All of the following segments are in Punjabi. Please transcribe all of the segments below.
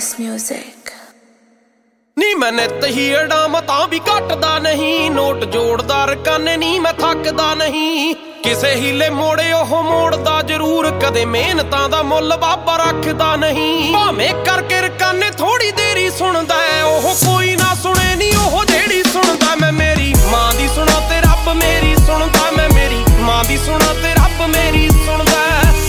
This music. ਨੀ ਮੈਂ ਨਿੱਤ ਹੀ ਅੜਾਂ ਤਾਂ ਵੀ ਘਟਦਾ ਨਹੀਂ, ਨੋਟ ਜੋੜਦਾ ਰਕਾਨੇ ਨੀ ਮੈਂ ਥੱਕਦਾ ਨਹੀਂ। ਕਿਸੇ ਹੀਲੇ ਮੋੜੇ ਉਹ ਮੋੜਦਾ ਜ਼ਰੂਰ, ਕਦੇ ਮਿਹਨਤਾਂ ਦਾ ਮੁੱਲ ਬਾਬਾ ਰੱਖਦਾ ਨਹੀਂ। ਭਾਵੇਂ ਕਰਕੇ ਰਕਾਨੇ ਥੋੜੀ ਦੇਰੀ ਸੁਣਦਾ, ਉਹ ਕੋਈ ਨਾ ਸੁਣੇ ਨੀ ਉਹ ਜਿਹੜੀ ਸੁਣਦਾ। ਮੈਂ ਮੇਰੀ ਮਾਂ ਦੀ ਸੁਣਾ ਤੇ ਰੱਬ ਮੇਰੀ ਸੁਣਦਾ, ਮੈਂ ਮੇਰੀ ਮਾਂ ਦੀ ਸੁਣਾ ਤੇ ਰੱਬ ਮੇਰੀ ਸੁਣਦਾ।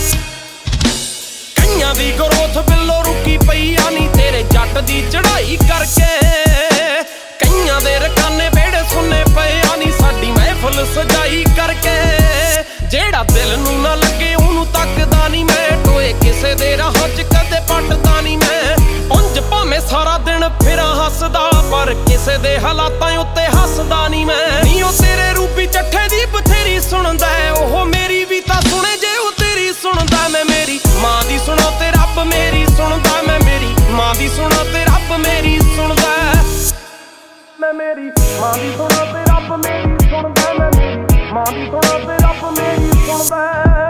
ਕਈਆਂ ਦੀ ਗਰੋਥ ਬਿੱਲੋ ਰੁਕੀ ਪਈ ਆ ਨੀ ਤੇਰੇ ਜੱਟ ਦੀ ਚੜਾਈ ਕਰਕੇ। ਕਈਆਂ ਦੇ ਰਕਾਨੇ ਵਿਹੜੇ ਸੁੰਨੇ ਪਏ ਆ ਨੀ ਸਾਡੀ ਮਹਿਫਲ ਸਜਾਈ ਕਰਕੇ। ਜਿਹੜਾ ਦਿਲ ਨੂੰ ਨਾ ਲੱਗੇ ਉਹਨੂੰ ਤੱਕਦਾ ਨੀ ਮੈਂ, ਟੋਏ ਕਿਸੇ ਦੇ ਰਾਹਾਂ 'ਚ ਕਦੇ ਪੱਟਦਾ ਨੀ ਮੈਂ। ਉਂਝ ਭਾਵੇਂ ਸਾਰਾ ਦਿਨ ਫਿਰਾਂ ਹੱਸਦਾ, ਪਰ ਕਿਸੇ ਦੇ ਹਾਲਾਤਾਂ ਉੱਤੇ ਹੱਸਦਾ ਨੀ ਮੈਂ। ਨੀ ਉਹ ਤੇਰੇ ਰੂਪੀ ਚੱਠੇ ਦੀ ਬਥੇਰੀ ਸੁਣਦਾ, ਉਹ ਮੇਰੀ ਵੀ ਤਾਂ ਸੁਣੇ ਜੇ ਉਹ ਤੇਰੀ ਸੁਣਦਾ। ਮੈਂ ਮੇਰੀ ਮਾਂ ਦੀ ਸੁਣਾ ਤੇ ਰੱਬ ਮੇਰੀ ਸੁਣਦਾ, ਮੈਂ ਮੇਰੀ ਮਾਂ ਦੀ ਸੁਣਾ ਤੇ ਰੱਬ ਮੇਰੀ ਸੁਣਦਾ। ਮੈਂ ਮੇਰੀ ਮਾਂ ਦੀ ਸੁਣਾ ਤੇ ਰੱਬ ਮੇਰੀ ਸੁਣਦਾ, ਮੈਂ ਮੇਰੀ ਮਾਂ ਦੀ ਸੁਣਾ ਤੇ ਰੱਬ ਮੇਰੀ ਸੁਣਦਾ।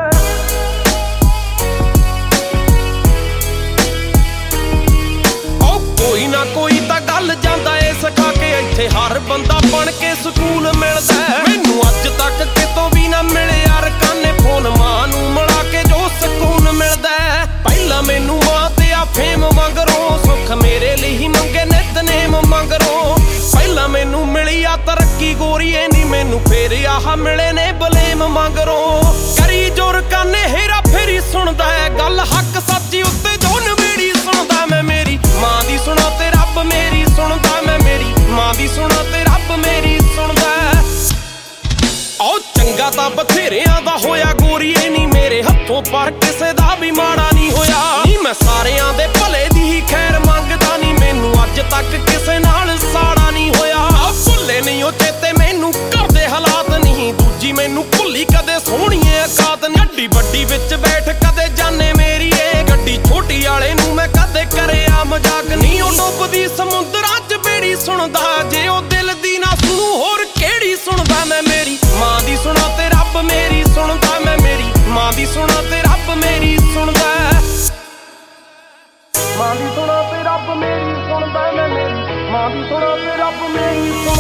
ਕੋਈ ਨਾ ਕੋਈ ਤਾਂ ਗੱਲ ਜਾਂਦਾ ਏ ਸਿਖਾ ਕੇ, ਇੱਥੇ ਹਰ ਬੰਦਾ ਬਣ ਕੇ ਸਕੂਲ ਮਿਲਦਾ। ਮੈਨੂੰ ਅੱਜ ਤੱਕ ਕਿਤੋਂ ਵੀ ਨਾ ਮਿਲਿਆ ਰਕਾਨੇ ਫੋਨ ਮਾਂ ਨੂੰ ਮਿਲਾ ਕੇ ਜੋ ਸਕੂਨ ਮਿਲਦਾ। ਪਹਿਲਾਂ ਮੈਨੂੰ ਮਾਂ ਤੇ ਆ ਫੇਮ ਮੰਗਰੋਂ, ਸੁੱਖ ਮੇਰੇ ਲਈ ਹੀ ਮੰਗੇ ਨਿਤਨੇਮ ਮੰਗਰੋਂ। ਪਹਿਲਾਂ ਮੈਨੂੰ ਮਿਲੀ ਆ ਤਰੱਕੀ ਗੋਰੀਏ ਨੀ ਮੈਨੂੰ ਫੇਰ ਆਹ ਮਿਲੇ ਨੇ ਬਲੇਮ ਮੰਗਰੋਂ। ਕਰੀ ਜੋ ਰਕਾਨੇ ਹੇਰਾ ਫੇਰੀ ਸੁਣਦਾ, ਗੱਲ ਹੱਕ ਸੱਚੀ ਉੱਤੇ ਜੋ ਨਵੇੜੀ ਸੁਣਦਾ। ਮੈਂ ਮੇਰੀ ਮਾਂ ਦੀ ਸੁਣਾ ਤੇ ਰੱਬ ਮੇਰੀ ਸੁਣਦਾ, ਮੈਂ ਮੇਰੀ ਮਾਂ ਦੀ ਸੁਣਾ ਤੇ ਰੱਬ ਮੇਰੀ ਸੁਣਦਾ। ਆਓ ਚੰਗਾ ਤਾਂ ਬਥੇਰਿਆਂ ਦਾ ਹੋਇਆ ਗੋਰੀਏ ਨੀ ਮੇਰੇ ਹੱਥੋਂ, ਪਰ ਕਿਸੇ ਦਾ ਵੀ ਮਾੜਾ ਨਹੀਂ ਹੋਇਆ। ਨੀ ਮੈਂ ਸਾਰਿਆਂ ਦੇ ਭਲੇ ਦੀ ਹੀ ਖੈਰ ਮੰਗਦਾ, ਨੀ ਮੈਨੂੰ ਅੱਜ ਤੱਕ ਕਿਸੇ ਨਾਲ ਸਾੜਾ ਨਹੀਂ ਹੋਇਆ। ਭੁੱਲੇ ਨਹੀਂ ਉਹ ਚੇਤੇ ਮੈਨੂੰ ਘਰ ਦੇ ਹਾਲਾਤ ਨਹੀਂ, ਦੂਜੀ ਮੈਨੂੰ ਭੁੱਲੀ ਕਦੇ ਸੋਹਣੀਏ ਔਕਾਤ ਨੀ। ਗੱਡੀ ਵੱਡੀ ਵਿੱਚ ਬੈਠ ਕਦੇ ਜਾਣੇ ਮੇਰੀ ਏ, ਗੱਡੀ ਛੋਟੀ ਵਾਲੇ ਨੂੰ ਮੈਂ ਕਦੇ ਕਰਿਆ ਮਜ਼ਾਕ ਨੀ। ਉਹ ਡੁੱਬਦੀ ਸਮੁੰਦਰਾਂ 'ਚ ਬੇੜੀ ਸੁਣਦਾ, ਜੇ ਉਹ ਦਿਲ ਦੀ ਨਾ ਸੁਣੂ ਹੋਰ ਕਿਹੜੀ ਸੁਣਦਾ। ਮੈਂ ਮੇਰੀ ਮਾਂ ਦੀ ਸੁਣਾ ਤੇ ਰੱਬ ਮੇਰੀ ਸੁਣਦਾ, ਮੈਂ ਮੇਰੀ ਮਾਂ ਦੀ ਸੁਣਾ ਤੇ ਰੱਬ ਮੇਰੀ ਸੁਣਦਾ। ਮਾਂ ਦੀ ਸੁਣਾ ਤੇ ਰੱਬ ਮੇਰੀ ਸੁਣਦਾ, ਮੈਂ ਮੇਰੀ ਮਾਂ ਦੀ ਸੁਣਾ ਤੇ ਰੱਬ ਮੇਰੀ ਸੁਣਦਾ।